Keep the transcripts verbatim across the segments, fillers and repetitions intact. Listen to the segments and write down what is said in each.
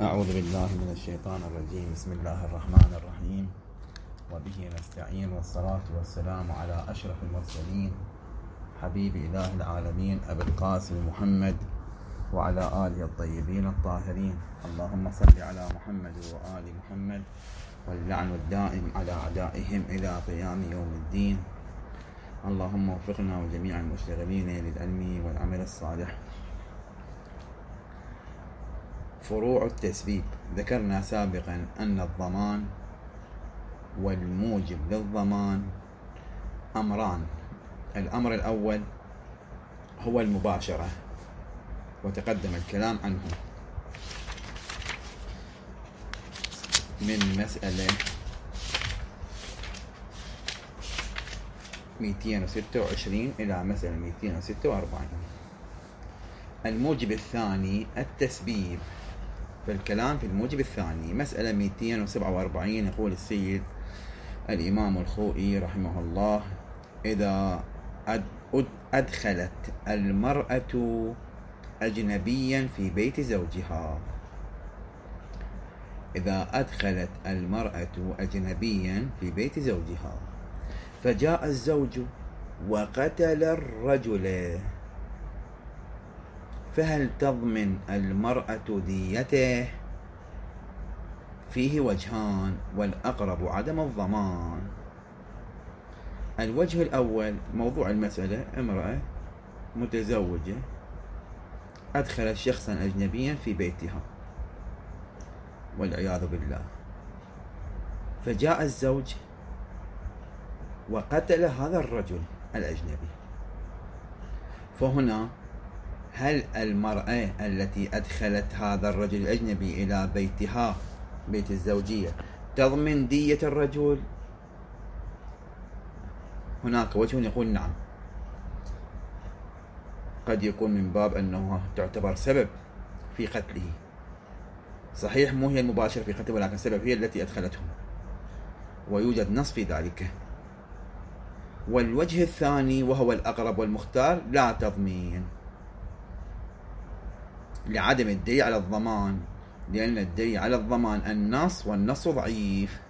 أعوذ بالله من الشيطان الرجيم. بسم الله الرحمن الرحيم، وبه نستعين، والصلاة والسلام على أشرف المرسلين حبيب إله العالمين أبي القاسم محمد وعلى آله الطيبين الطاهرين. اللهم صل على محمد وآل محمد، واللعن الدائم على أعدائهم إلى قيام يوم الدين. اللهم وفقنا وجميع المشتغلين للعلم والعمل الصالح. فروع التسبيب. ذكرنا سابقا أن الضمان والموجب للضمان أمران. الأمر الأول هو المباشرة، وتقدم الكلام عنه من مسألة مئتين وستة وعشرين إلى مسألة مئتين وستة وأربعين. الموجب الثاني التسبيب. في الكلام في الموجب الثاني مسألة مئتين وسبعة وأربعين يقول السيد الإمام الخوئي رحمه الله: إذا أدخلت المرأة أجنبيا في بيت زوجها إذا أدخلت المرأة أجنبيا في بيت زوجها فجاء الزوج وقتل الرجل، فهل تضمن المرأة ديته؟ فيه وجهان، والأقرب عدم الضمان. الوجه الأول موضوع المسألة: امرأة متزوجة أدخلت شخصا أجنبيا في بيتها والعياذ بالله، فجاء الزوج وقتل هذا الرجل الأجنبي. فهنا هل المرأة التي أدخلت هذا الرجل الأجنبي إلى بيتها بيت الزوجية تضمن دية الرجل؟ هناك وجه يقول نعم، قد يكون من باب أنه تعتبر سبب في قتله. صحيح مو هي المباشرة في قتله، ولكن سبب هي التي أدخلته، ويوجد نص في ذلك. والوجه الثاني وهو الأقرب والمختار: لا تضمين، لعدم الدليل على الضمان، لأن الدليل على الضمان النص، والنص ضعيف.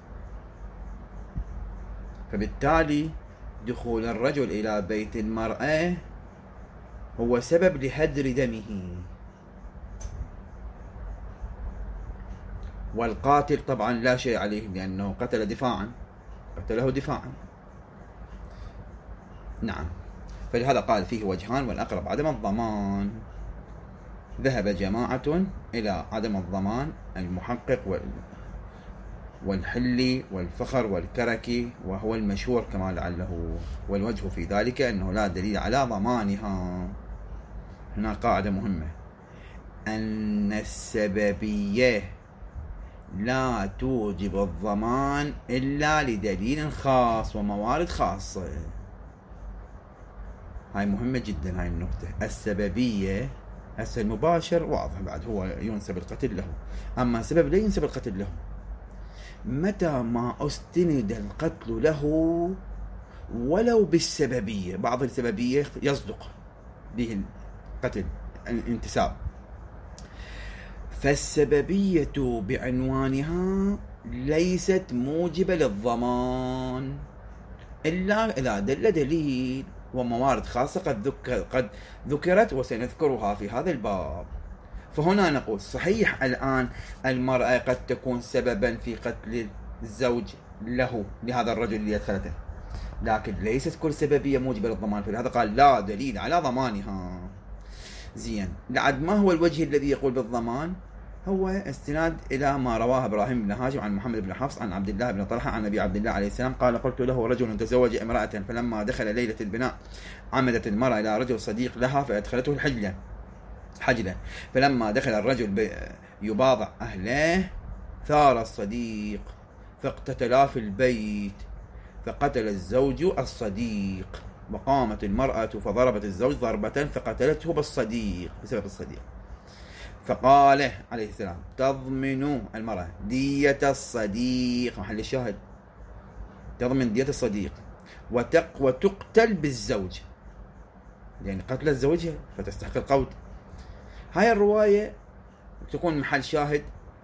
فبالتالي دخول الرجل إلى بيت المرأة هو سبب لهدر دمه، والقاتل طبعا لا شيء عليه لأنه قتل دفاعا قتله دفاعا. نعم، فلهذا قال فيه وجهان والأقرب عدم الضمان. ذهب جماعة إلى عدم الضمان: المحقق والحلي والفخر والكركي، وهو المشهور كما لعله. والوجه في ذلك أنه لا دليل على ضمانها. هنا قاعدة مهمة: أن السببية لا توجب الضمان إلا لدليل خاص وموارد خاصة. هاي مهمة جدا هاي النقطة. السببية هسه المباشر واضح، بعد هو ينسب القتل له، أما سبب لا ينسب القتل له. متى ما استند القتل له ولو بالسببية، بعض السببية يصدق به القتل الانتساب، فالسببية بعنوانها ليست موجبة للضمان إلا إذا دل دليل وموارد خاصة قد ذكر قد ذكرت وسنذكرها في هذا الباب. فهنا نقول صحيح الآن المرأة قد تكون سببا في قتل الزوج له لهذا الرجل اللي أدخلته، لكن ليست كل سببية موجبة للضمان، فلهذا قال لا دليل على ضمانها. زين، لعد ما هو الوجه الذي يقول بالضمان؟ هو استناد إلى ما رواه إبراهيم بن هاشم عن محمد بن حفص عن عبد الله بن طلحة عن أبي عبد الله عليه السلام قال: قلت له: رجل تزوج امرأة، فلما دخل ليلة البناء عمدت المرأة إلى رجل صديق لها فأدخلته الحجلة حجلة، فلما دخل الرجل يباضع أهله ثار الصديق فاقتتلا في البيت، فقتل الزوج الصديق، وقامت المرأة فضربت الزوج ضربة فقتلته بالصديق بسبب الصديق. فقال عليه السلام: تضمن المرأة دية الصديق، محل الشاهد، تضمن دية الصديق، وتق وتقتل بالزوج، يعني قتل الزوجة فتستحق القود. هاي الرواية تكون محل شاهد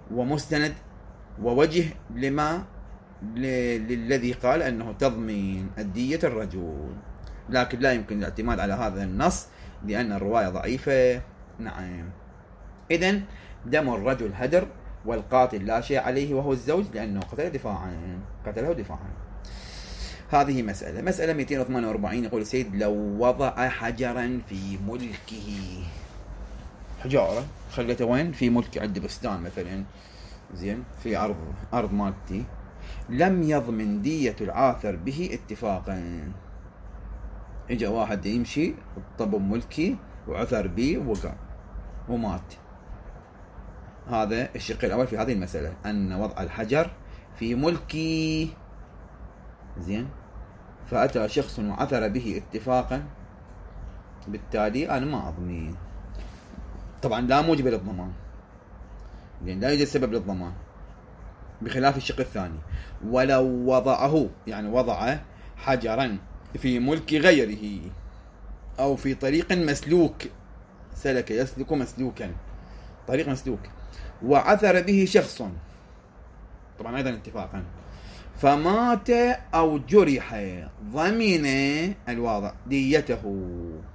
ومستند ووجه لما للذي قال أنه تضمين الدية الرجل، لكن لا يمكن الاعتماد على هذا النص لأن الرواية ضعيفة. نعم. إذن دم الرجل هدر، والقاتل لا شيء عليه وهو الزوج لأنه قتل دفاعا قتله دفاعا. هذه مسألة. مسألة مئتين وثمانية وأربعين يقول السيد: لو وضع حجرا في ملكه، حجارة خليته وين؟ في ملكي، عندي بستان مثلا، زين، في أرض أرض مالتي، لم يضمن دية العاثر به اتفاقا. اجا واحد يمشي طب ملكي وعثر به ووقع ومات. هذا الشق الأول في هذه المسألة، أن وضع الحجر في ملكي، زين، فأتى شخص وعثر به اتفاقا، بالتالي أنا ما أضمن. طبعا لا موجب للضمان، لأن لا يوجد سبب للضمان، بخلاف الشق الثاني. ولو وضعه، يعني وضع حجرا في ملك غيره أو في طريق مسلوك، سلك يسلك مسلوكا، طريق مسلوك، وعثر به شخص، طبعا أيضا اتفاقا، فمات أو جرح، ضمن الواضع ديته.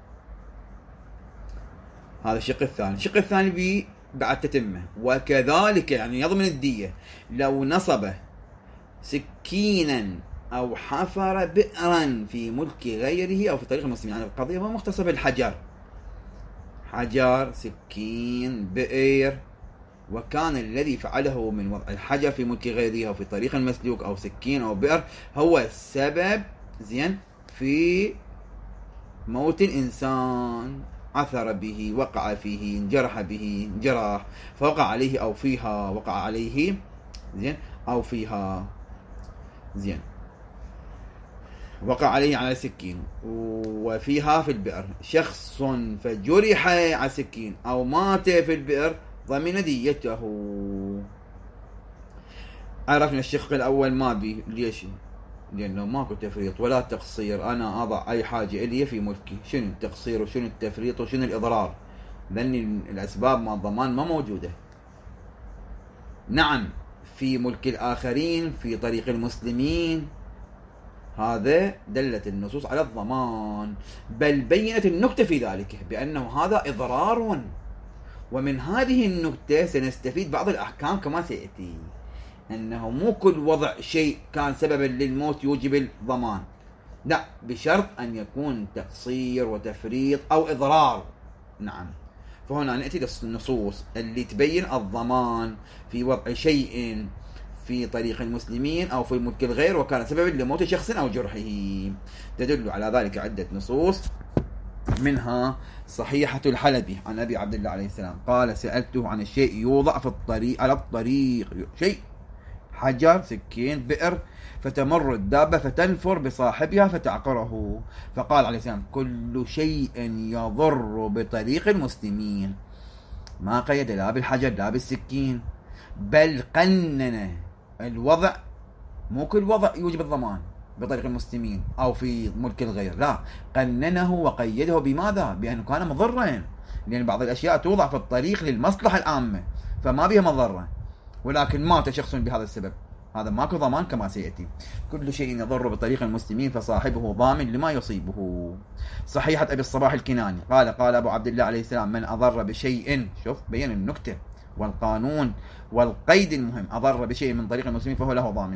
هذا الشق الثاني. الشق الثاني بي بعد تتمه. وكذلك يعني يضمن الدية لو نصب سكينا أو حفر بئرا في ملك غيره أو في طريق المسلمين. يعني القضية ما مختصة بالحجر، حجر، سكين، بئر، وكان الذي فعله من وضع الحجر في ملك غيره أو في طريق المسلوك أو سكين أو بئر هو السبب، زين، في موت الإنسان، عثر به، وقع فيه، انجرح به جراح، فوقع عليه أو فيها، وقع عليه، زين، أو فيها، زين، وقع عليه على سكين وفيها في البئر شخص فجرح على سكين أو مات في البئر، ضمن ديته. عرفنا الشق الأول ما بي. ليش؟ لأنه ماكو تفريط ولا تقصير. أنا أضع أي حاجة إلي في ملكي، شنو التقصير وشنو التفريط وشنو الإضرار؟ لأن الأسباب مع الضمان ما موجودة. نعم، في ملك الآخرين، في طريق المسلمين، هذا دلت النصوص على الضمان، بل بينت النكتة في ذلك بأنه هذا إضرار. ومن هذه النكتة سنستفيد بعض الأحكام كما سيأتي، أنه مو كل وضع شيء كان سببا للموت يوجب الضمان، لا، بشرط أن يكون تقصير وتفريط أو إضرار. نعم. فهنا نأتي للنصوص اللي تبين الضمان في وضع شيء في طريق المسلمين أو في ملك الغير وكان سببا لموت شخص أو جرحه. تدل على ذلك عدة نصوص، منها صحيحة الحلبي عن أبي عبد الله عليه السلام قال: سألته عن الشيء يوضع في الطريق، على الطريق، شيء، حجر، سكين، بئر، فتمر الدابة فتنفر بصاحبها فتعقره، فقال عليه السلام: كل شيء يضر بطريق المسلمين. ما قيد لا بالحجر لا بالسكين، بل قنن الوضع. مو كل وضع يوجب الضمان بطريق المسلمين أو في ملك الغير، لا، قننه وقيده بماذا؟ بأنه كان مضرا، لأن بعض الأشياء توضع في الطريق للمصلحة العامة فما بها مضرة، ولكن مات شخص بهذا السبب، هذا ماكو ضمان كما سيأتي. كل شيء يضر بطريق المسلمين فصاحبه ضامن لما يصيبه. صحيحة أبي الصباح الكناني قال: قال أبو عبد الله عليه السلام: من أضر بشيء، شوف بين النكتة والقانون والقيد المهم، أضر بشيء من طريق المسلمين فهو له ضامن.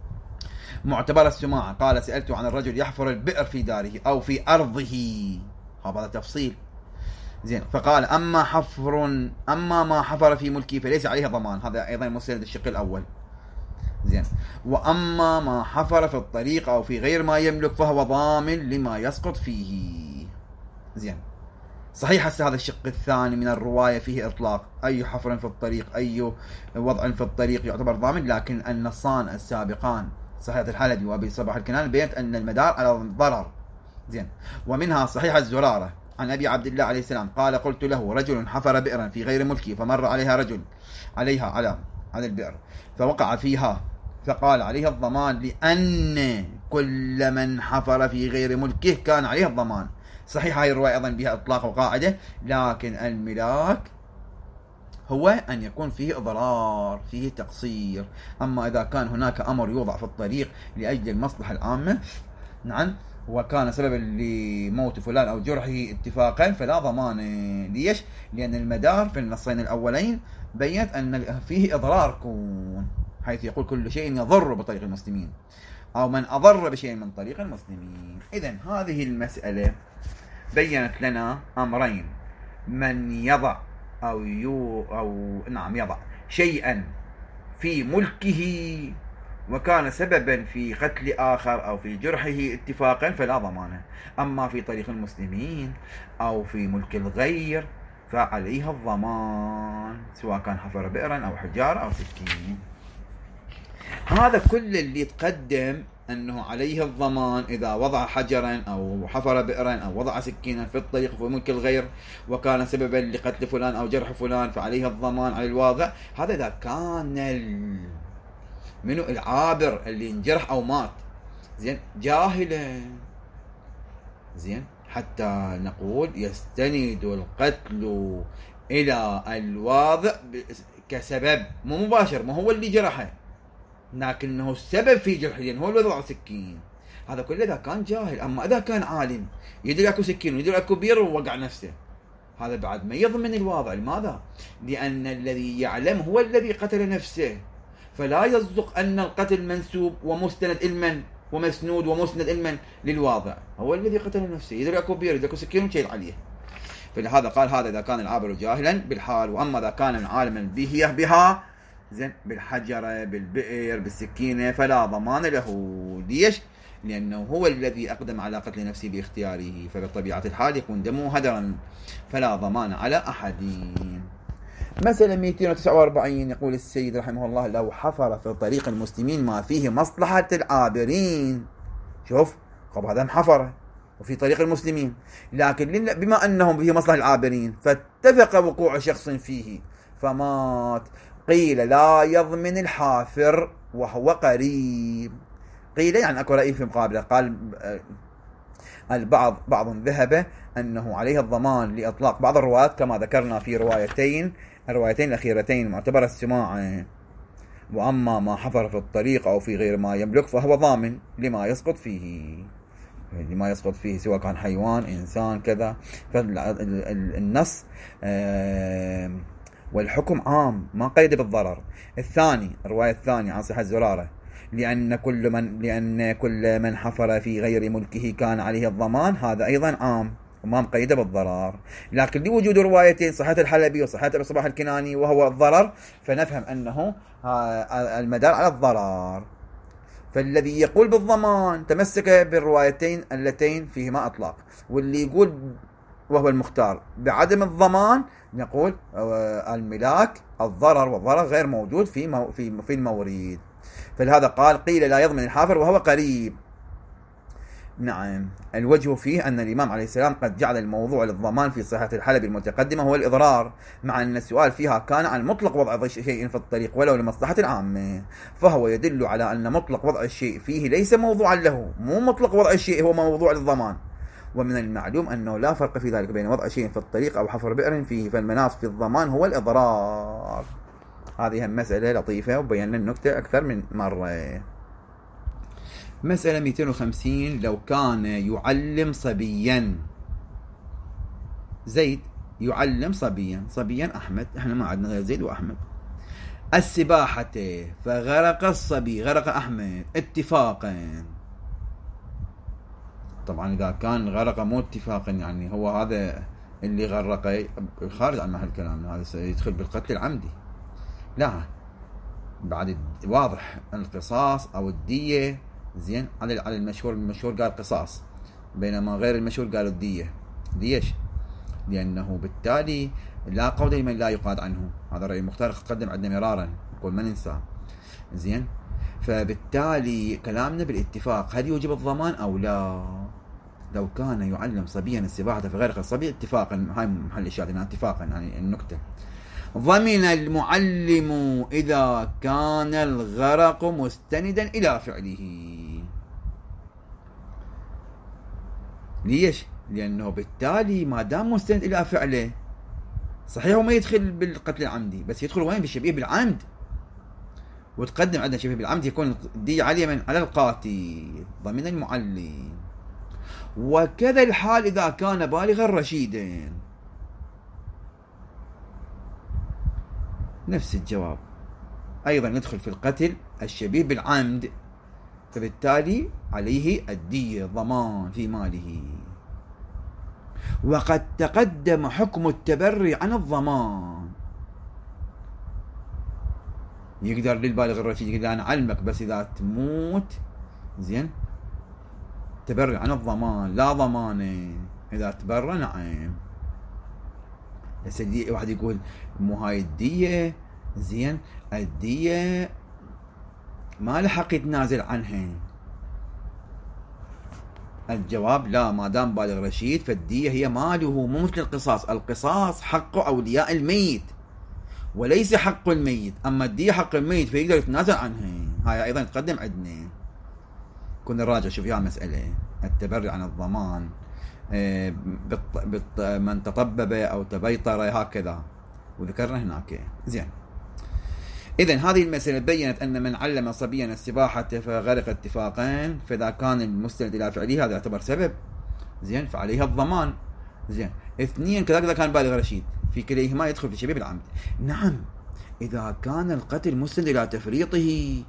معتبر السماعة قال: سألت عن الرجل يحفر البئر في داره أو في أرضه، هذا تفصيل، زين، فقال: أما حفر أما ما حفر في ملكي فليس عليه ضمان. هذا أيضا مسند الشق الأول، زين. وأما ما حفر في الطريق أو في غير ما يملك فهو ضامن لما يسقط فيه، زين. صحيح هسه هذا الشق الثاني من الرواية فيه إطلاق، أي حفر في الطريق، أي وضع في الطريق يعتبر ضامن، لكن النصان السابقان صحيحة الحلبي وأبي صباح الكناني بينت أن المدار على الضرر، زين. ومنها صحيحة الزرارة عن أبي عبد الله عليه السلام قال: قلت له: رجل حفر بئرا في غير ملكي فمر عليها رجل عليها على على البئر فوقع فيها، فقال: عليه الضمان لأن كل من حفر في غير ملكه كان عليه الضمان. صحيح هاي الرواية أيضا بها إطلاق وقاعدة، لكن الملاك هو أن يكون فيه إضرار، فيه تقصير. أما إذا كان هناك أمر يوضع في الطريق لأجل المصلحة العامة، نعم، وكان سببا لموت فلان أو جرحه اتفاقا، فلا ضمان. ليش؟ لأن المدار في النصين الأولين بيّنت أن فيه إضرار كون، حيث يقول كل شيء يضر بطريق المسلمين، أو من أضر بشيء من طريق المسلمين. إذن هذه المسألة بيّنت لنا أمرين: من يضع أو يو أو نعم يضع شيئا في ملكه وكان سببا في قتل آخر أو في جرحه اتفاقا فلا ضمانه. أما في طريق المسلمين أو في ملك الغير فعليها الضمان، سواء كان حفر بئرا أو حجار أو سكين. هذا كل اللي يتقدم أنه عليه الضمان إذا وضع حجرا أو حفر بئرا أو وضع سكينا في الطريق في ملك الغير وكان سببا لقتل فلان أو جرح فلان فعليه الضمان على الواضع. هذا إذا كان ال... منو العابر اللي انجرح أو مات زين جاهلا، زين، حتى نقول يستند القتل إلى الواضع كسبب مو مباشر، ما هو اللي جرحه لكنه السبب في جرحه، لأن هو اللي وضع سكين. هذا كله إذا كان جاهل. أما إذا كان عالم يدري أكو سكين ويدري أكو بير ووقع نفسه، هذا بعد ما يضمن الواضع. لماذا؟ لأن الذي يعلم هو الذي قتل نفسه، فلا يصدق أن القتل منسوب ومستند إلمن ومسنود ومسند إلمن للواضع. هو الذي قتل نفسه، يدري أكو بير يدري أكو سكين وشيل عليه. فلهذا قال هذا إذا كان العابر جاهلا بالحال. وأما إذا كان عالما به بها زين بالحجرة بالبئر بالسكينة فلا ضمان له. ليش؟ لأنه هو الذي أقدم على قتل نفسه باختياره، فبطبيعة الحال يكون دمه هدرا، فلا ضمان على أحد. مسألة مئتين وتسعة وأربعين يقول السيد رحمه الله: لو حفر في طريق المسلمين ما فيه مصلحة العابرين. شوف، قبل هذا حفر وفي طريق المسلمين، لكن بما أنهم فيه مصلحة العابرين فاتفق وقوع شخص فيه فمات، قيل لا يضمن الحافر وهو قريب. قيل يعني أكو رأي في مقابله. قال البعض بعض ذهب أنه عليه الضمان لإطلاق بعض الرواة كما ذكرنا في روايتين الروايتين الأخيرتين معتبر السماع. وأما ما حفر في الطريق أو في غير ما يملك فهو ضامن لما يسقط فيه لما يسقط فيه سواء كان حيوان إنسان كذا. فالنص والحكم عام ما قيد بالضرر. الثاني الرواية الثانية عن صحة الزرارة: لأن كل من لأن كل من حفر في غير ملكه كان عليه الضمان، هذا أيضا عام وما مقيد بالضرر. لكن لوجود روايتين صحة الحلبي وصحة أبي صباح الكناني وهو الضرر، فنفهم أنه المدار على الضرر. فالذي يقول بالضمان تمسك بالروايتين اللتين فيهما أطلاق، واللي يقول وهو المختار بعدم الضمان نقول الملاك الضرر، والضرر غير موجود في مو في في المورد. فلهذا قال قيل لا يضمن الحافر وهو قريب. نعم، الوجه فيه أن الإمام عليه السلام قد جعل الموضوع للضمان في صحة الحلبي المتقدمة هو الإضرار، مع أن السؤال فيها كان عن مطلق وضع شيء في الطريق ولو لمصلحة العامة، فهو يدل على أن مطلق وضع الشيء فيه ليس موضوعا له، مو مطلق وضع الشيء هو موضوع للضمان. ومن المعلوم أنه لا فرق في ذلك بين وضع شيء في الطريق أو حفر بئر فيه، فالمناص في الضمان هو الإضرار. هذه مسألة لطيفة وبينا النكتة أكثر من مرة. مسألة مئتين وخمسين: لو كان يعلم صبيا، زيد يعلم صبيا صبيا أحمد، احنا ما عندنا غير زيد وأحمد، السباحة، فغرق الصبي غرق أحمد اتفاقا. طبعا إذا كان غرق مو اتفاقا يعني هو هذا اللي غرق خارج عن محل كلامنا، هذا سيدخل بالقتل العمدي. لا، بعد واضح القصاص أو الدية، زين، على على المشهور المشهور قال قصاص، بينما غير المشهور قالوا الدية. ليش؟ لأنه بالتالي لا قول لمن لا يقاد عنه، هذا الرأي المختار تقدم عندنا مرارا، نقول ما ننسى، زين. فبالتالي كلامنا بالاتفاق، هل يوجب الضمان أو لا؟ لو كان يعلم صبيا السباحة في غرق الصبي اتفاقا، هاي محل الشاهد اتفاقا يعني النكتة. ضمن المعلم إذا كان الغرق مستندا إلى فعله. ليش؟ لأنه بالتالي ما دام مستند إلى فعله صحيح هو ما يدخل بالقتل العمدي، بس يدخل وين؟ بالشبيه بالعمد. وتقدم عندنا شبيه بالعمد يكون الدية على اليمن على القاتل ضمن المعلم. وكذا الحال إذا كان بالغا رشيدا. نفس الجواب، أيضا ندخل في القتل الشبيه بالعمد، فبالتالي عليه الدية ضمان في ماله. وقد تقدم حكم التبري عن الضمان. يقدر للبالغ الرشيد يقول أنا أعلمك بس إذا تموت زين تبري عن الضمان، لا ضمانه إذا تبرى. نعم. هسه واحد يقول مو هاي الدية زين، الدية ما لحق يتنازل عنها. الجواب لا، ما دام بالغ رشيد فالدية هي ماله، مو مثل القصاص. القصاص حق أولياء الميت وليس حق الميت، أما الدية حق الميت فيقدر يتنازل عنها. هاي أيضا تقدم عندنا. كنا نراجع شوف يا مسألة التبري عن الضمان بط... بط... من تطبب أو تبيطر هكذا، وذكرنا هناك. زين. إذن هذه المسألة بيّنت أن من علم صبيا السباحة فغرق اتفاقا، فإذا كان المستند إلى فعله هذا يعتبر سبب زين فعليها الضمان. زين. اثنين كذلك إذا كان بالغ رشيد في كليهما يدخل في شبيه بالعمد. نعم إذا كان القتل مستند إلى تفريطه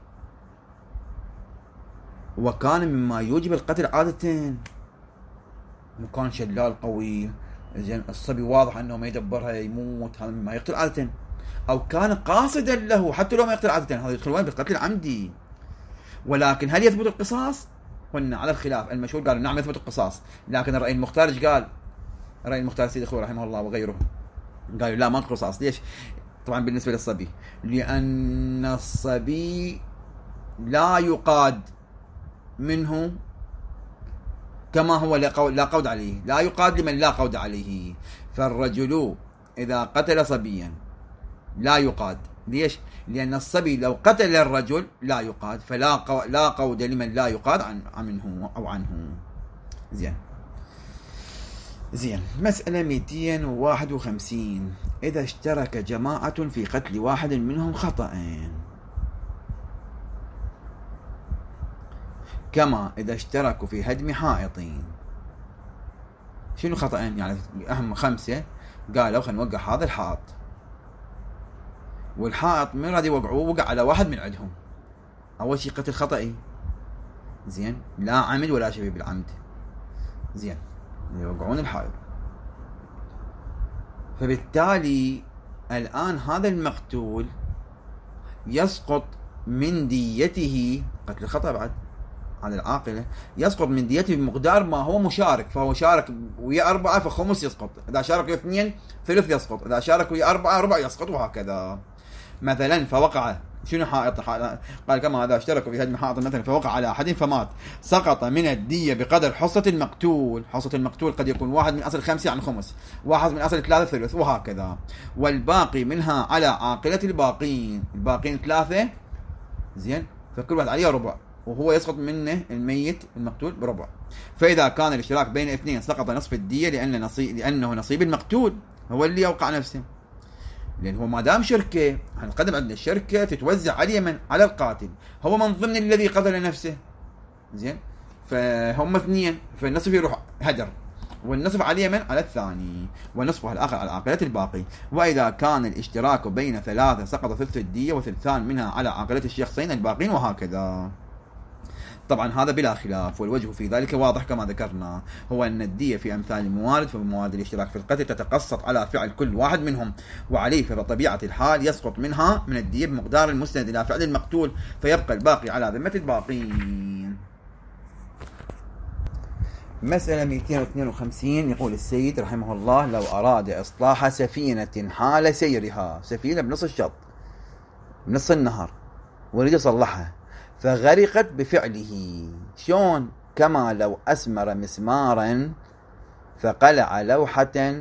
وكان مما يوجب القتل عادة، مكان شلال قوي زين الصبي واضح أنه ما يدبرها يموت، هذا مما يقتل عادة. أو كان قاصدا له حتى لو ما يقتل عادة، هذا يدخل وين؟ بالقتل العمدي. ولكن هل يثبت القصاص؟ قلنا على الخلاف. المشهور قالوا نعم يثبت القصاص، لكن الرأي المختار ايش قال؟ الرأي المختار سيد الخوي رحمه الله وغيره قالوا لا ما قصاص. ليش؟ طبعا بالنسبة للصبي، لأن الصبي لا يقاد منه كما هو لا قود عليه، لا يقاد لمن لا قود عليه. فالرجل إذا قتل صبيا لا يقاد. ليش؟ لأن الصبي لو قتل الرجل لا يقاد، فلا قو... لا قود لمن لا يقاد عن منه أو عنه. زين. زين. مسألة مئتين وواحد وخمسين. إذا اشترك جماعة في قتل واحد منهم خطأ، كما إذا اشتركوا في هدم حائط. شنو خطأ؟ يعني أهم خمسة قالوا خلينا نوقع هذا الحائط، والحائط من راد يوقعوه وقع على واحد من عندهم. أول شيء قتل خطأي زين، لا عمد ولا شبيه بالعمد. زين. يوقعون الحائط، فبالتالي الآن هذا المقتول يسقط من ديته، قتل الخطأ بعد على العاقلة، يسقط من ديته بمقدار ما هو مشارك. فهو شارك ويا أربعة فخمس يسقط، إذا شارك ويا اثنين ثلث يسقط، إذا شارك ويا أربعة ربع يسقط، وهكذا. مثلا فوقع شنو حائط؟ قال كما إذا اشتركوا في هدم حائط مثلا فوقع على أحد فمات، سقط من الدية بقدر حصة المقتول. حصة المقتول قد يكون واحد من أصل خمسة عن خمس، واحد من أصل ثلاثة ثلث، وهكذا. والباقي منها على عاقلة الباقين. الباقين ثلاثة زين، فكل واحد عليه ربع، وهو يسقط منه الميت المقتول بربع. فإذا كان الاشتراك بين اثنين سقط نصف الدية، لأن نصيب لأنه نصيب المقتول هو اللي يوقع نفسه. لأن هو ما دام شركة، هنقدم عندنا الشركة تتوزع على اليمن على القاتل، هو من ضمن الذي قتل نفسه زين، فهم اثنين، فالنصف يروح هدر، والنصف على اليمن على الثاني، والنصف الآخر على عاقلة الباقي. وإذا كان الاشتراك بين ثلاثة سقط ثلث الدية وثلثان منها على عاقلة الشخصين الباقين، وهكذا. طبعا هذا بلا خلاف، والوجه في ذلك واضح كما ذكرنا، هو أن الدية في أمثال الموارد فبموارد الاشتراك في القتل تتقسط على فعل كل واحد منهم، وعليه فبطبيعة الحال يسقط منها من الدية بمقدار المستند إلى فعل المقتول، فيبقى الباقي على ذمة الباقين. مسألة مئتين واثنين وخمسين. يقول السيد رحمه الله: لو أراد إصلاح سفينة حال سيرها، سفينة بنص الشط بنص النهر وريد يصلحها فغرقت بفعله، شون؟ كما لو أسمر مسمارا فقلع لوحة،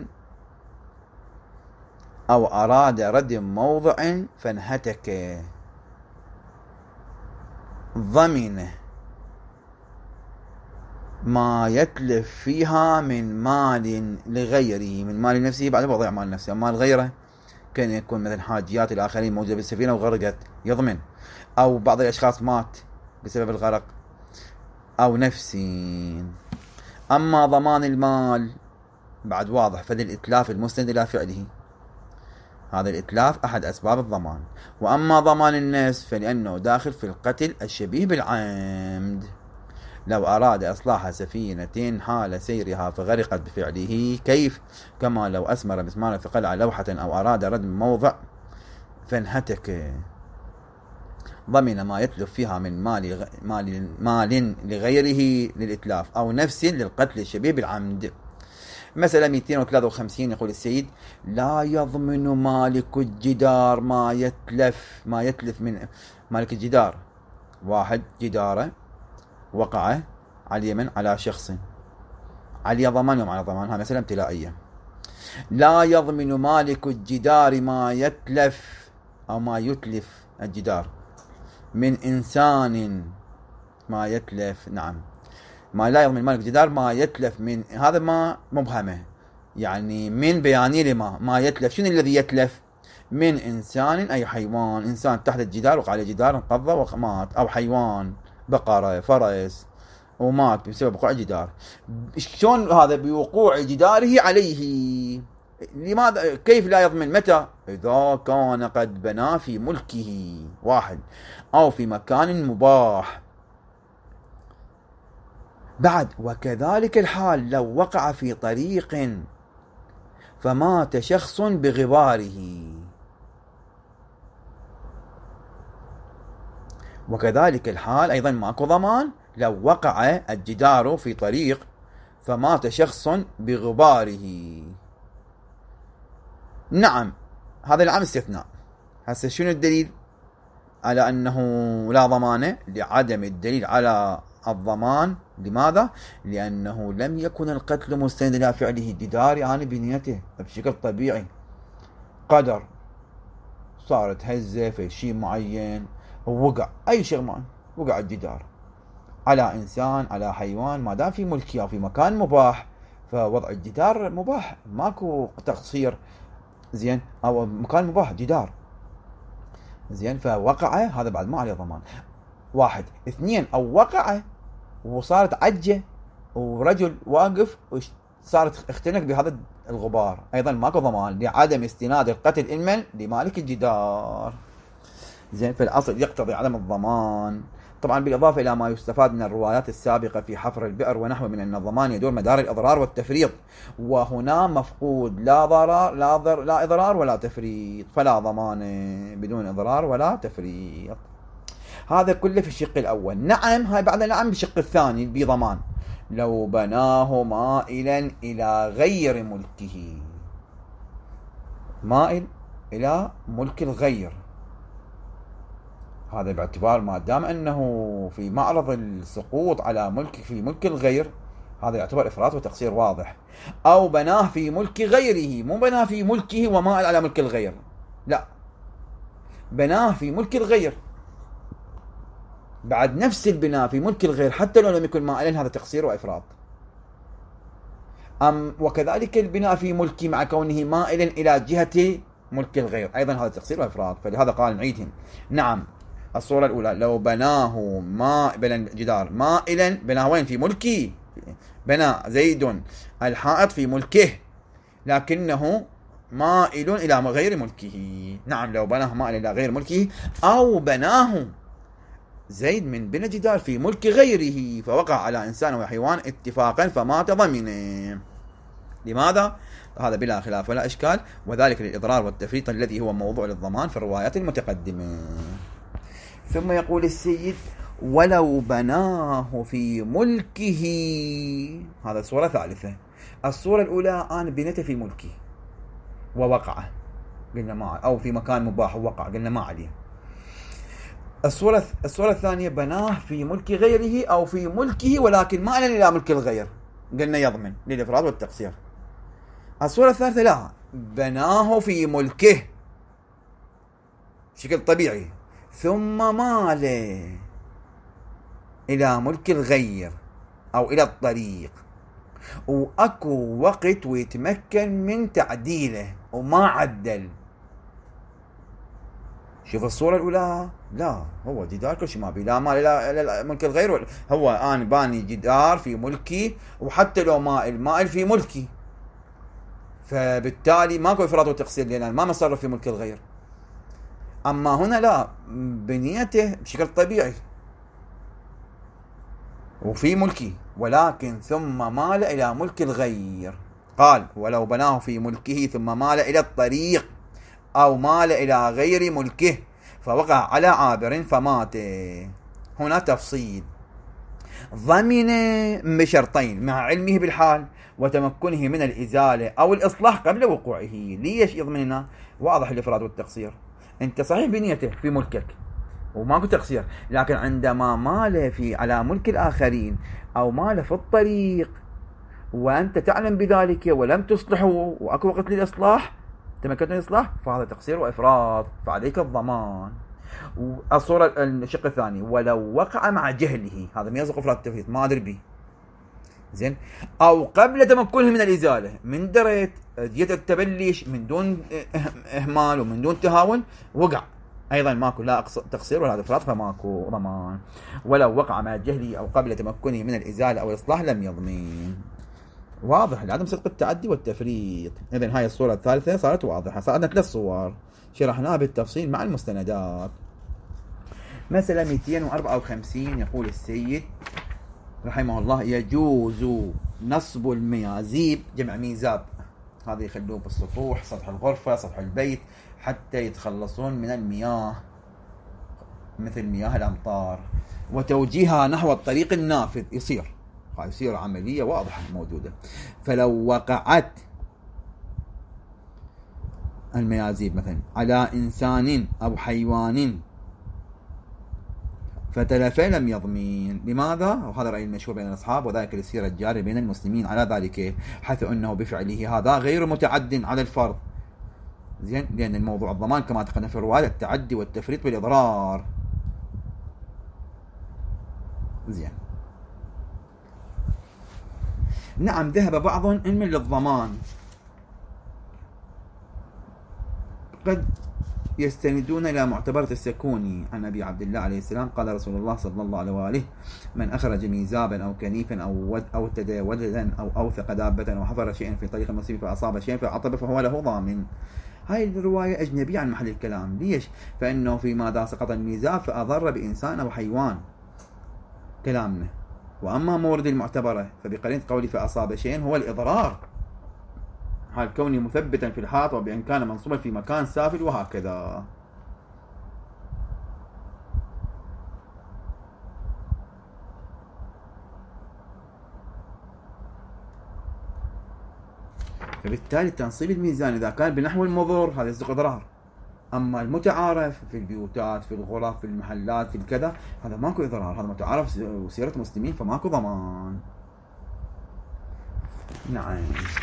أو أراد ردم موضع فانهتك، ضمنه ما يتلف فيها من مال لغيره، من مال نفسه بعد وضع مال نفسه، مال غيره كان يكون مثلا حاجيات الآخرين موجودة بالسفينة وغرقت يضمن، أو بعض الأشخاص مات بسبب الغرق، أو نفسي. أما ضمان المال بعد واضح، فللإتلاف المستند إلى فعله، هذا الإتلاف أحد أسباب الضمان. وأما ضمان النفس فلأنه داخل في القتل الشبيه بالعمد، لو أراد إصلاح سفينة حال سيرها فغرقت بفعله، كيف؟ كما لو أسمر مسمارا فقلع لوحة، أو أراد ردم موضع فانهتك، ضمن ما يتلف فيها من مال, مال, مال لغيره للإتلاف، أو نفس للقتل الشبيه بالعمد. مسألة مئتين وثلاثة وخمسين يقول السيد: لا يضمن مالك الجدار ما يتلف ما يتلف من مالك الجدار. واحد جداره وقع على اليمن على شخص، علي ضمان يوم على ضمان، هذا مسألة ابتلائية. لا يضمن مالك الجدار ما يتلف أو ما يتلف الجدار من إنسان، ما يتلف، نعم، ما لا يضمن مالك الجدار ما يتلف من، هذا ما مبهمة، يعني من بياني لما ما يتلف، شنو الذي يتلف؟ من إنسان أي حيوان، إنسان تحت الجدار وقع على الجدار انقض ومات، أو حيوان بقرة فرس ومات بسبب وقوع الجدار. شلون هذا؟ بوقوع جداره عليه. لماذا؟ كيف لا يضمن؟ متى؟ إذا كان قد بنى في ملكه، واحد، أو في مكان مباح. بعد وكذلك الحال لو وقع في طريق فمات شخص بغباره، وكذلك الحال أيضا ماكو ضمان لو وقع الجدار في طريق فمات شخص بغباره. نعم، هذا العام استثناء. هسه شنو الدليل على أنه لا ضمانة؟ لعدم الدليل على الضمان. لماذا؟ لأنه لم يكن القتل مستند إلى فعله، الجدار يعني بنيته بشكل طبيعي، قدر، صارت هزة في شيء معين ووقع أي شيء معين، وقع الجدار على إنسان على حيوان، ما دام في ملكية أو في مكان مباح فوضع الجدار مباح، ماكو تقصير، زين، أو مكان مباح جدار، زين، فوقع، هذا بعد ما عليه ضمان. واحد. اثنين، أو وقع وصارت عجة ورجل واقف وصارت اختنق بهذا الغبار، أيضا ماكو ضمان لعدم استناد القتل المن لمالك الجدار، زين، فالأصل يقتضي عدم الضمان. طبعا بالإضافة إلى ما يستفاد من الروايات السابقة في حفر البئر ونحو من أن الضمان يدور مدار الإضرار والتفريط، وهنا مفقود، لا ضرر لا ضر لا إضرار ولا تفريط، فلا ضمان بدون إضرار ولا تفريط. هذا كله في الشق الأول. نعم، هاي بعد نعم بالشق الثاني بضمان لو بناه مائلا إلى غير ملكه، مائل إلى ملك الغير، هذا باعتبار ما دام أنه في معرض السقوط على ملك في ملك الغير، هذا يعتبر إفراط وتقصير واضح. أو بناه في ملك غيره، مو بناه في ملكه ومائل على ملك الغير، لا، بناه في ملك الغير، بعد نفس البناء في ملك الغير حتى لو لم يكن مائلا، هذا تقصير وإفراط. أم وكذلك البناء في ملكه مع كونه مائلا إلى جهة ملك الغير، أيضا هذا تقصير وإفراط. فلهذا قال نعيدهم. نعم، الصورة الأولى لو بناه ما بنى الجدار مائلا، بناه وين؟ في ملكه، بنى زيد الحائط في ملكه لكنه مائل إلى غير ملكه. نعم، لو بناه مائلا إلى غير ملكه، أو بناه زيد من بنى جدار في ملك غيره فوقع على إنسان وحيوان اتفاقا فمات ضمنه. لماذا؟ هذا بلا خلاف ولا إشكال، وذلك للإضرار والتفريط الذي هو موضوع للضمان في الروايات المتقدمة. ثم يقول السيد: ولو بناه في ملكه، هذا صورة ثالثة. الصورة الأولى أنا بنيته في ملكي ووقع، قلنا ما، أو في مكان مباح ووقع، قلنا ما عليه. الصورة الصورة الثانية بناه في ملك غيره أو في ملكه ولكن ما أعلن إلى ملك الغير، قلنا يضمن للإفراد والتقصير. الصورة الثالثة لا، بناه في ملكه بشكل طبيعي ثم مال إلى ملك الغير، أو إلى الطريق، وأكو وقت ويتمكن من تعديله وما عدل. شوف الصورة الأولى، لا هو جدار كل شيء ما بي، لا مال إلى ملك الغير، هو أنا باني جدار في ملكي، وحتى لو مائل مائل في ملكي، فبالتالي ماكو إفراط وتقصير لأن ما مصرف في ملك الغير. أما هنا لا، بنيته بشكل طبيعي وفي ملكي، ولكن ثم مال إلى ملك الغير. قال ولو بناه في ملكه ثم مال إلى الطريق أو مال إلى غير ملكه فوقع على عابر فمات. هنا تفصيل. ضمن بشرطين: مع علمه بالحال وتمكنه من الإزالة أو الإصلاح قبل وقوعه. ليش يضمننا؟ واضح الإفراد والتقصير. أنت صحيح بنيته في ملكك وماكو تقصير، لكن عندما مال في على ملك الآخرين أو مال في الطريق وأنت تعلم بذلك ولم تصلحه وأكو وقت للإصلاح، تمكنت من الإصلاح، فهذا تقصير وإفراط، فعليك الضمان. والصورة الشق الثاني: ولو وقع مع جهله، هذا ما يصدق إفراط التفريط، ما أدري به زين، أو قبل تمكنه من الإزالة، من دريت جيت التبلش من دون إهمال ومن دون تهاون وقع، أيضا ماكو لا تقصير ولا إفراط، فماكو ضمان. ولو وقع مع جهله أو قبل تمكنه من الإزالة أو الإصلاح لم يضمن. واضح لعدم صدق التعدي والتفريط. إذن هاي الصورة الثالثة صارت واضحة. صار عندنا ثلاث صور شرحناها بالتفصيل مع المستندات. مسألة مئتين وأربعة وخمسين، يقول السيد رحمه الله: يجوز نصب الميازيب، جمع ميزاب، هذا يخلوه بالسطوح، سطح الغرفة، سطح البيت، حتى يتخلصون من المياه مثل مياه الأمطار، وتوجيهها نحو الطريق النافذ. يصير يصير عملية واضحة موجودة. فلو وقعت الميازيب مثلا على إنسان أو حيوان فتلف لم يضمن. لماذا؟ وهذا رأي المشهور بين الأصحاب، وذلك للسيرة الجارية بين المسلمين على ذلك، حيث أنه بفعله هذا غير متعد على الفرض. زين، لأن الموضوع الضمان كما تقدم في الرواية التعدي والتفريط بالإضرار. زين. نعم، ذهب بعض علم للضمان، قد يستندون إلى معتبرة السكوني عن أبي عبد الله عليه السلام قال رسول الله صلى الله عليه وآله: من أخرج ميزابا أو كنيفا أو ود أو ابتدى ولدا أو أوثق دابة أو حفر شيئا في طريق المسلم فأصاب شيئا فعطب فهو له ضامن. هاي الرواية أجنبية عن محل الكلام. ليش؟ فإنه في ماذا سقط الميزاب فأضر بإنسان أو حيوان كلامنا. وأما مورد المعتبرة فبقرينة قولي فأصاب شيئا هو الإضرار، حال كوني مثبتا في الحائط وبأن كان منصوبا في مكان سافل وهكذا. فبالتالي تنصيب الميزان إذا كان بنحو المضر هذا يصدق إضرار. أما المتعارف في البيوتات، في الغرف، في المحلات، في الكذا، هذا ماكو إضرار، هذا متعارف وسيرة مسلمين فماكو ضمان. نعم،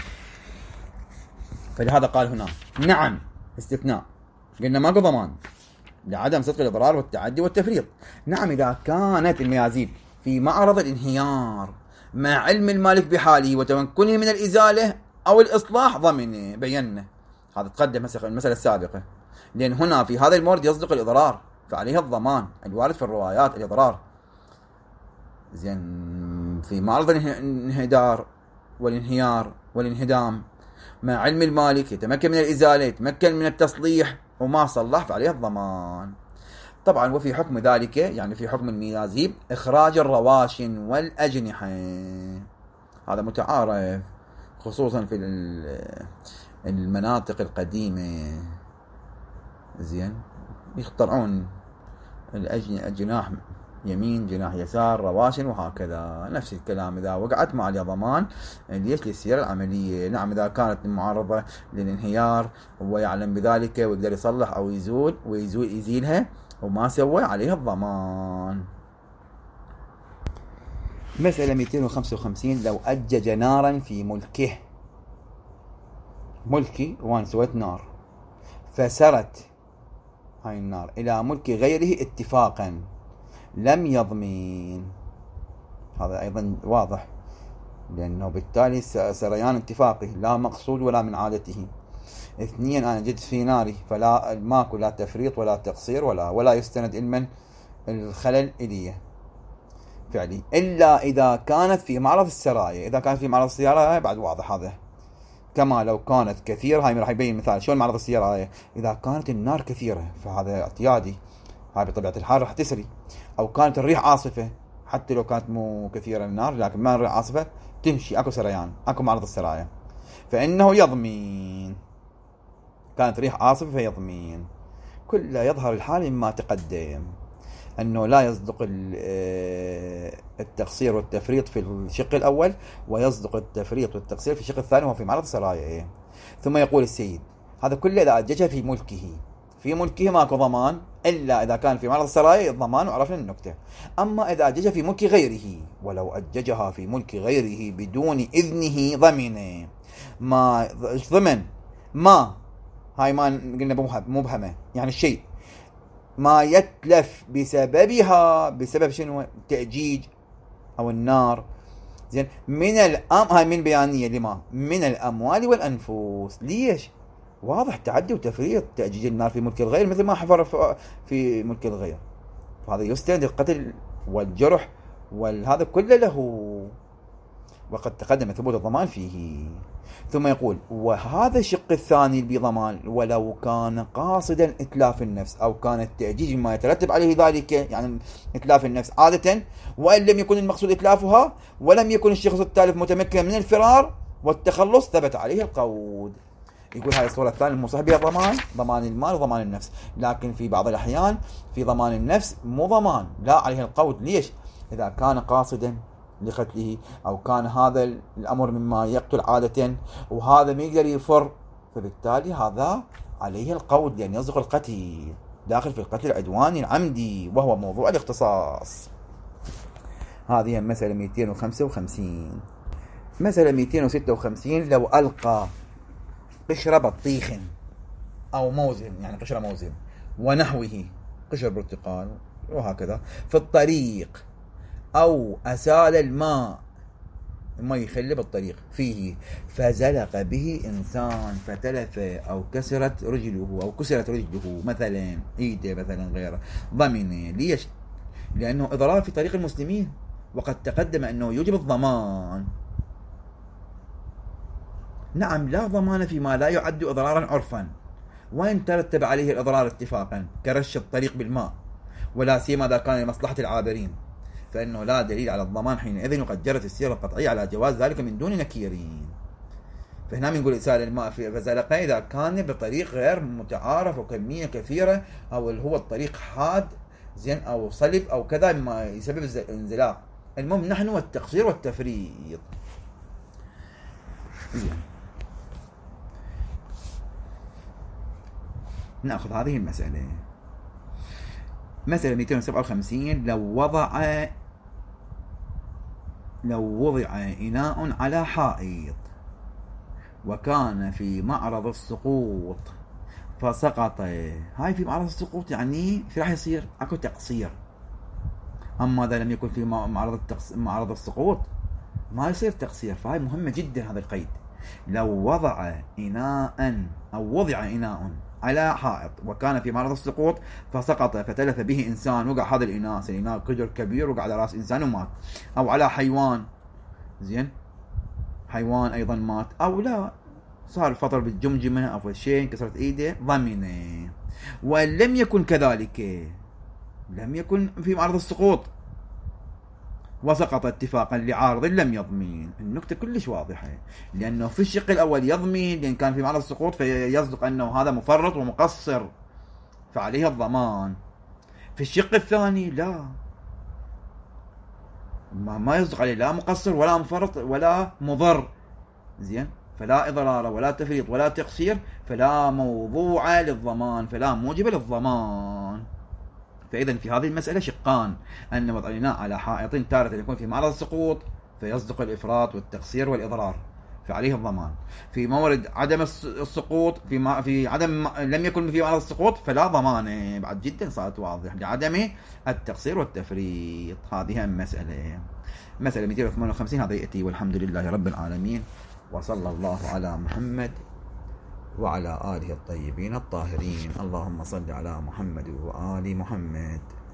فلهذا قال هنا نعم استثناء، قلنا ماكو ضمان لعدم صدق الإضرار والتعدي والتفريط. نعم، إذا كانت الميازيب في معرض الانهيار مع علم المالك بحاله وتمكنه من الإزالة أو الإصلاح ضمنه، بينا هذا تقدم المسألة السابقة، لأن هنا في هذا المورد يصدق الإضرار فعليه الضمان الوارد في الروايات الإضرار. زين، في معرض الانهدار والانهيار والانهدام مع علم المالك يتمكن من الإزالة، يتمكن من التصليح وما صلح فعليه الضمان. طبعا وفي حكم ذلك، يعني في حكم الميازيب، إخراج الرواشن والأجنحة، هذا متعارف خصوصا في المناطق القديمة. زين، يخترعون الجناح يمين جناح يسار رواشن وهكذا، نفس الكلام. إذا وقعت ما عليها ضمان. ليش؟ للسيرة العملية. نعم، إذا كانت معرضة للانهيار ويعلم بذلك ويقدر يصلح أو يزول ويزول يزيلها وما سوى عليها الضمان. مسألة مئتين وخمسة وخمسين: لو أجج نارا في ملكه، ملكي وأنا سويت نار فسرت هاي النار إلى ملك غيره اتفاقا لم يضمن. هذا أيضا واضح، لأنه بالتالي سريان اتفاقي لا مقصود ولا من عادته. اثنين، أنا جد في ناري، فلا ماكو لا تفريط ولا تقصير ولا ولا يستند علما الخلل إليه فعلي، إلا إذا كانت في معرض السرايا. إذا كانت في معرض السرايا بعد واضح هذا، كما لو كانت كثيرة. هاي راح يبين مثال شلون معرض السرايا. إذا كانت النار كثيرة فهذا اعتيادي، هاي بطبيعة الحال راح تسري. أو كانت الريح عاصفة، حتى لو كانت مو كثيرة النار لكن ما الريح عاصفة تمشي، أكو سريان، أكو معرض السرايا، فإنه يضمين. كانت ريح عاصفة فيضمين. كله يظهر الحال مما تقدم، أنه لا يصدق التقصير والتفريط في الشق الأول، ويصدق التفريط والتقصير في الشق الثاني وهو في معرض السرايا. ثم يقول السيد هذا كله إذا أججه في ملكه. في ملكه ماكو ضمان، إلا إذا كان في معرض السرايا الضمان، وعرفنا النكتة. أما إذا أججها في ملك غيره، ولو أججها في ملك غيره بدون إذنه ضمن. ما ضمن ما هاي ما قلنا مبهمة، يعني الشيء ما يتلف بسببها، بسبب شنو؟ تأجيج أو النار، زين، من الأم هاي من بيانية لما من الأموال والأنفس. ليش؟ واضح تعدي وتفريط. تأجيج النار في ملك الغير مثل ما حفر في ملك الغير، فهذا يستند القتل والجرح والهذا كله له، وقد تقدم ثبوت الضمان فيه. ثم يقول وهذا الشق الثاني بضمان ولو كان قاصدا إتلاف النفس، أو كان التأجيج ما يترتب عليه ذلك، يعني إتلاف النفس عادة، وإن لم يكن المقصود إتلافها، ولم يكن الشخص التالف متمكنا من الفرار والتخلص، ثبت عليه القود. يقول هذه الصورة الثانية المصح بها ضمان، ضمان المال وضمان النفس. لكن في بعض الأحيان في ضمان النفس مو ضمان، لا عليه القود. ليش؟ إذا كان قاصدا لقتله، أو كان هذا الأمر مما يقتل عادة، وهذا ما يقدر يفر، فبالتالي هذا عليه القود، لأن يصدق القتل داخل في القتل العدواني العمدي، وهو موضوع الاختصاص. هذه مسألة مئتين وخمسة وخمسين. مسألة مئتين وستة وخمسين، لو ألقى قشر بطيخ أو موزن، يعني قشر موزن ونحوه، قشر برتقال وهكذا، في الطريق، أو أسال الماء، ما يخلي بالطريق فيه، فزلق به إنسان فتلف، أو كسرت رجله أو كسرت رجله مثلا، إيده مثلا غيره، ضمن. ليش؟ لأنه إضرار في طريق المسلمين، وقد تقدم أنه يوجب الضمان. نعم، لا ضمان فيما لا يعد إضرارا عرفا، وإن ترتب عليه الإضرار اتفاقا كرش الطريق بالماء، ولا سيما إذا كان لمصلحة العابرين، فإنه لا دليل على الضمان حينئذ، وقد جرت السيرة القطعية على جواز ذلك من دون نكيرين. فهنا بنقول إسال الماء في فزلقه إذا كان بطريق غير متعارف وكمية كثيرة، أو اللي هو الطريق حاد، زين، أو صلب أو كذا ما يسبب انزلاق. المهم نحن والتقصير والتفريط. زين، نأخذ هذه المسألة. مسألة مئتين وسبعة وخمسين، لو وضع لو وضع إناء على حائط وكان في معرض السقوط فسقط. هاي في معرض السقوط، يعني شو راح يصير؟ اكو تقصير. اما اذا لم يكن في معرض التقص... معرض السقوط ما يصير تقصير. فهاي مهمة جدا هذا القيد. لو وضع إناء أو وضع إناء على حائط وكان في معرض السقوط فسقط فتلف به إنسان، وقع هذا الإناء، الإناء قدر كبير وقع على رأس إنسان ومات، أو على حيوان، زين، حيوان أيضا مات، أو لا صار فطر بالجمجمة أو شيء انكسرت إيده، ضمنه. وإن لم يكن كذلك، لم يكن في معرض السقوط وسقط اتفاقا لعارض لم يضمن. النكتة كلش واضحة، لأنه في الشق الأول يضمن لأن كان في معرض السقوط، فيصدق أنه هذا مفرط ومقصر فعليه الضمان. في الشق الثاني لا، ما يصدق عليه لا مقصر ولا مفرط ولا مضر، زين، فلا إضرار ولا تفريط ولا تقصير، فلا موضوع للضمان، فلا موجب للضمان. فإذا في هذه المسألة شقان: أن وضع الإناء على حائط تارة يكون في معرض السقوط فيصدق الإفراط والتقصير والإضرار، فعليه الضمان. في مورد عدم السقوط، في ما في عدم لم يكن في مورد السقوط فلا ضمان. بعد جدا صارت واضح لعدم التقصير والتفريط. هذه المسألة مسألة مئتين وثمانية وخمسين هذا يأتي. والحمد لله رب العالمين، وصلى الله على محمد وعلى آله الطيبين الطاهرين. اللهم صل على محمد وآل محمد.